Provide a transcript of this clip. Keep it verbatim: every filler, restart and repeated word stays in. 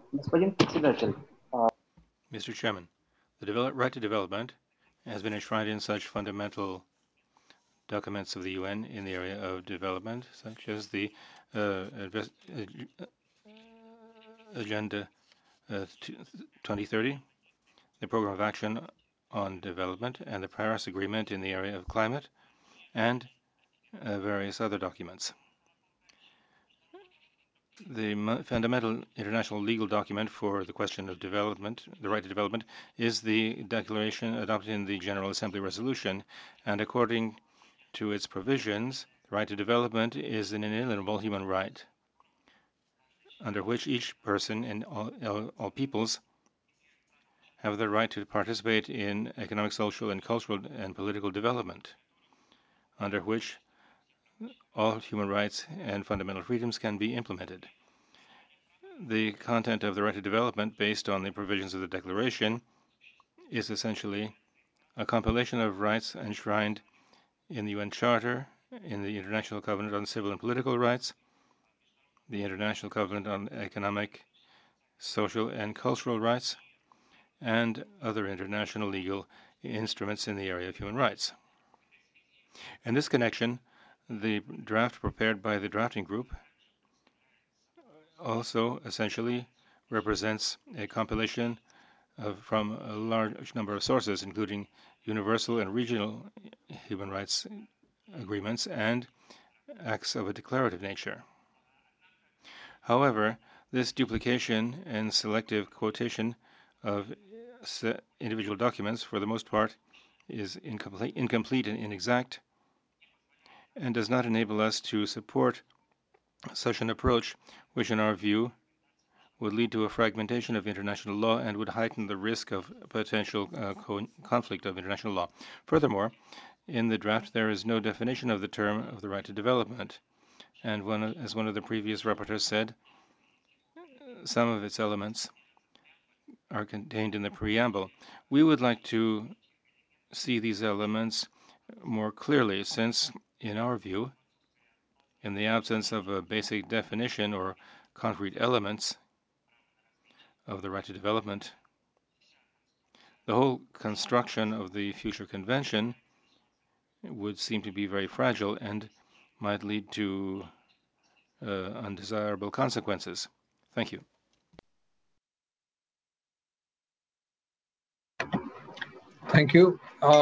Господин председатель, Mister Chairman, the develop, right to development has been enshrined in such fundamental documents of the U N in the area of development, such as the uh, Agenda uh, twenty thirty, the Program of Action on Development, and the Paris Agreement in the area of climate, and uh, various other documents. The fundamental international legal document for the question of development, the right to development, is the declaration adopted in the General Assembly resolution, and according to its provisions, the right to development is an inalienable human right, under which each person and all, all, all peoples have the right to participate in economic, social, and cultural and political development, under which all human rights and fundamental freedoms can be implemented. The content of the right to development, based on the provisions of the Declaration, is essentially a compilation of rights enshrined in the U N Charter, in the International Covenant on Civil and Political Rights, the International Covenant on Economic, Social, and Cultural Rights, and other international legal instruments in the area of human rights. In this connection, the draft prepared by the drafting group also essentially represents a compilation of, from a large number of sources, including universal and regional human rights agreements and acts of a declarative nature. However, this duplication and selective quotation of individual documents, for the most part, is incomplete, incomplete and inexact, and does not enable us to support such an approach, which, in our view, would lead to a fragmentation of international law and would heighten the risk of potential uh, co- conflict of international law. Furthermore, in the draft, there is no definition of the term of the right to development, and one, as one of the previous rapporteurs said, some of its elements are contained in the preamble. We would like to see these elements more clearly, since, in our view, in the absence of a basic definition or concrete elements of the right to development, the whole construction of the future convention would seem to be very fragile and might lead to uh, undesirable consequences. Thank you. Thank you. Uh,